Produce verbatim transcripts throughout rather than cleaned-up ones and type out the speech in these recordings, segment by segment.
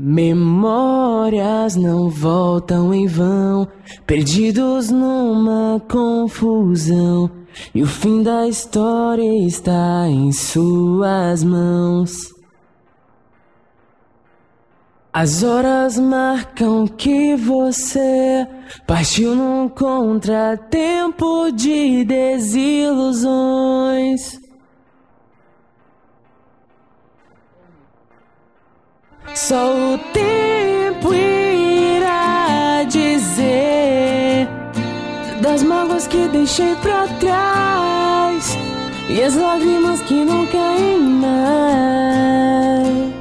Memórias não voltam em vão, perdidos numa confusão, e o fim da história está em suas mãos. As horas marcam que você partiu num contratempo de desilusões. Só o tempo irá dizer das mágoas que deixei pra trás e as lágrimas que não caem mais.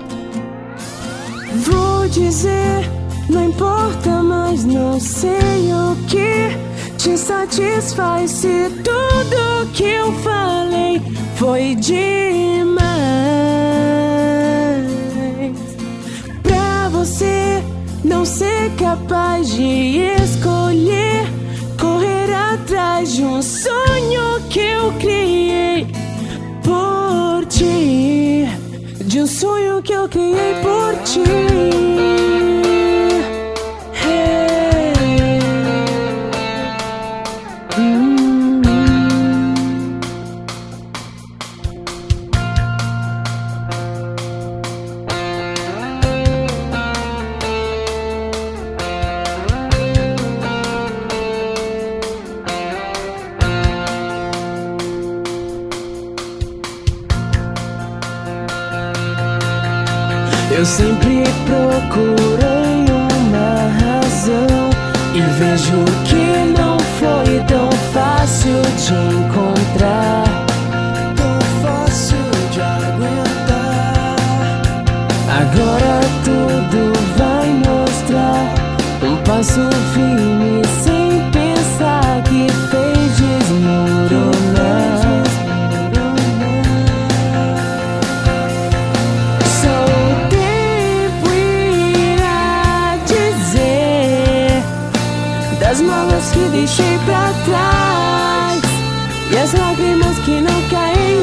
Vou dizer, não importa mais, não sei o que te satisfaz, se tudo que eu falei foi demais. Você não ser capaz de escolher correr atrás de um sonho que eu criei por ti, de um sonho que eu criei por ti. Hey. hum. Eu sempre procurei uma razão e vejo que não foi tão fácil de encontrar, tão fácil de aguentar. Agora tudo vai mostrar um passo firme sem pensar que fez desmoronar. As mágoas que deixei pra trás e as lágrimas que não caem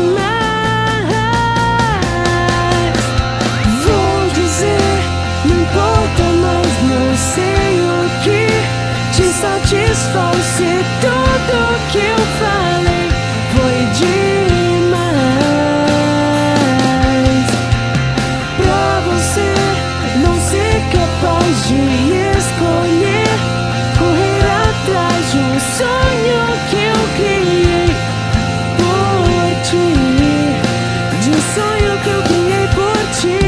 mais. Vou dizer, não importa mais, não sei o que te satisfaz, se tudo que eu falei foi demais. Pra você não ser capaz de escolher correr atrás de um sonho que eu criei por ti, de um sonho que eu criei por ti.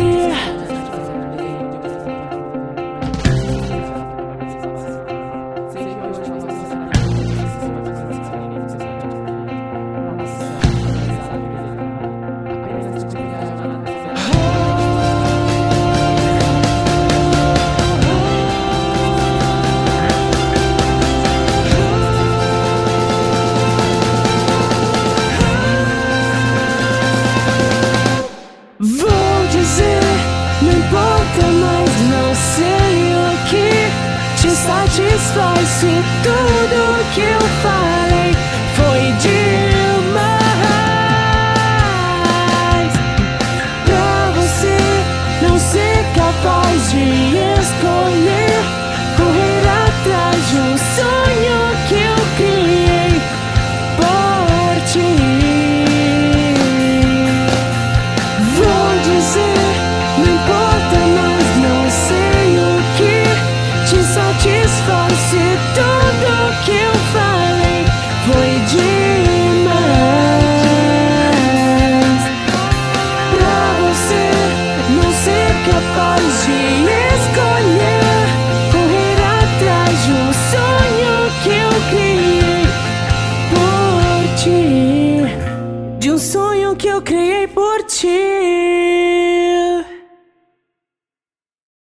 Vou dizer, não importa mais, não sei o que te satisfaz, se tudo que eu falei foi demais. Pra você não ser capaz de escolher correr atrás de um sonho que eu criei por ti. Não importa mais, não sei o que te satisfaz, se tudo que eu falei foi demais. Pra você não ser capaz de escolher correr atrás de um sonho que eu criei por ti, de um sonho que eu criei por